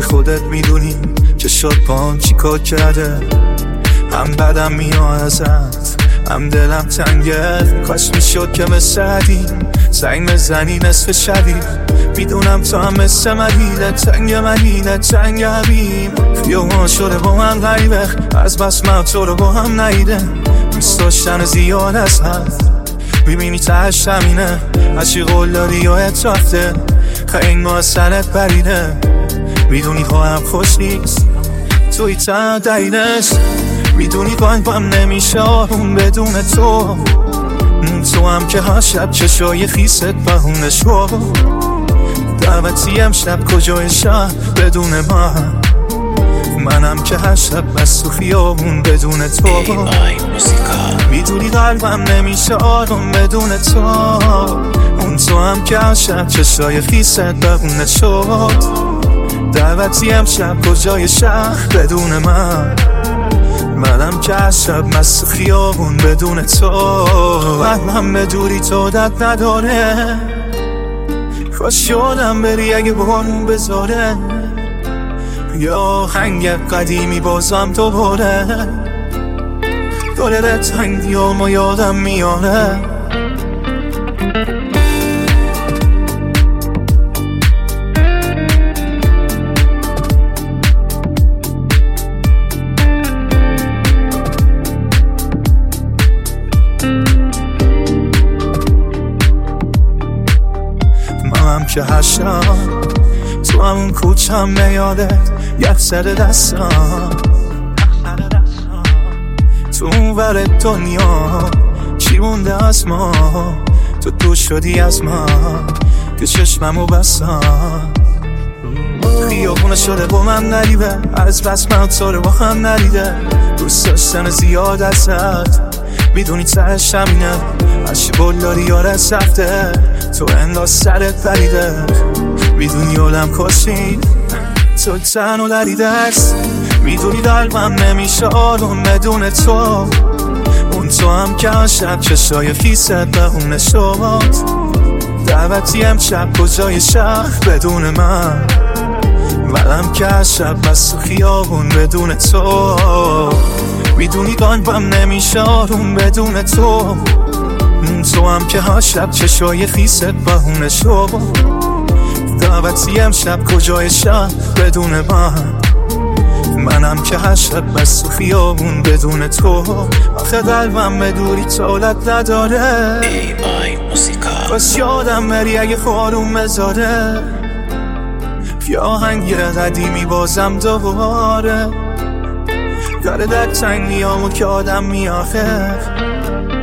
خودت میدونی که شد پام چی کار کرده. هم بدم میاد ازت هم دلم تنگه، کاش میشد که مثل عدیم زنگ بزنی نصف شبی. میدونم تو هم مثل منی، تنگ منی تنگ عبیم. خیابان شده با من غریبه، از بس من تو رو با هم نیده. دوست داشتن زیاد از حد میبینی تهش همینه. هرچی قول داری یا اترافته خیلی ما سرت بریده. میدونی خواهم خوش نیست توی تن دینش. میدونی قلبم نمیشه آروم بدون تو. تو هم که هر شب چشای خیست بهونه شو. دعوتی امشب کجای شهر بدون من. منم که هر شب بس تو خیابون بدون تو. میدونی قلبم نمیشه آروم بدون تو. اون تو هم که هر شب چشای خیست بهونه شد. دعوتی امشب کجای شهر بدون من. منم که هر شب مست خیابون بدون تو. قلبم به دوری تو دد نداره. کاش یادم بری اگه بارون بذاره. یا هنگ قدیمی بازم دوباره داره تنگی و یادم میاره. منم که هر شب تو همون کوچم میادت یک سر دستم. تو اون ور دنیا چی مونده از ما؟ تو دور شدی از من که چشممو بستم. خیابونه شده با من نریبه، از بس من تو رو با هم نریده. دوست داشتن زیاد ازت میدونی تهش همینه. هرچی بول داری یارت رفته تو انداز سرت پریده. میدونی آدم کشید تو تن و لریده است. میدونی قلبم نمیشه آروم بدون تو. اون تو هم که هر شب چشای خیست بهونه شد. دعوتی امشب کجای شهر بدون من. منم که هر شب بس خیابون بدون تو. میدونی قلبم نمیشه آروم بدون تو. تو هم که هر شب چشای خیست بهونه شد. دعوتی امشب کجای شهر بدون من. منم که هر شب بس خیابون بدون تو. آخه قلبم به دوری طولت نداره. بس یادم بری اگه خواروم بذاره. یا هنگ قدیمی بازم دوباره داره در تنگیامو که آدم میاخه.